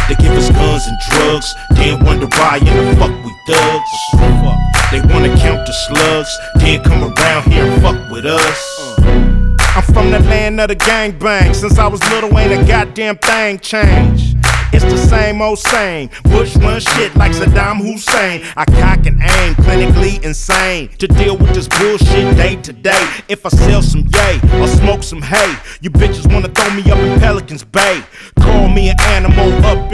They give us guns and drugs, then wonder why in the fuck we thugs. They wanna count the slugs, then come around here and fuck with us. I'm from the land of the gangbang. Since I was little, ain't a goddamn thing changed. It's the same old same. Bush run shit like Saddam Hussein. I cock and aim, clinically insane, to deal with this bullshit day to day. If I sell some yay or smoke some hay, you bitches wanna throw me up in Pelican's Bay. Call me an animal up